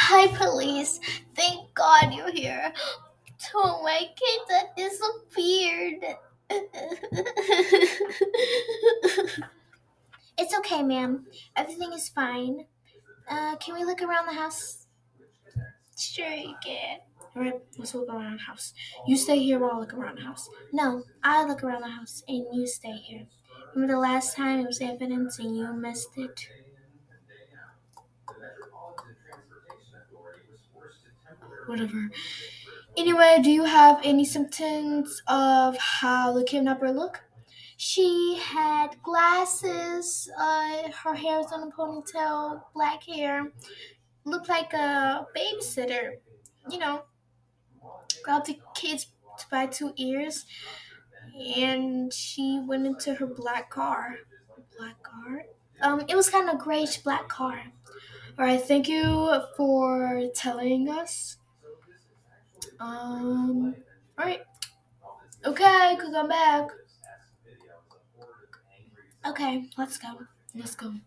Hi, police. Thank God you're here. To my kid that disappeared. It's okay, ma'am. Everything is fine. Can we look around the house? Sure, you can. Alright, let's look around the house. You stay here while I look around the house. No, I look around the house and you stay here. Remember the last time it was evidence and you missed it? Whatever. Anyway, do you have any symptoms of how the kidnapper looked? She had glasses, her hair was on a ponytail, black hair, looked like a babysitter. You know, grabbed the kids by two ears, and she went into her black car. Black car? It was kind of grayish black car. All right, thank you for telling us. All right, okay, could come back. Okay, let's go. Let's go.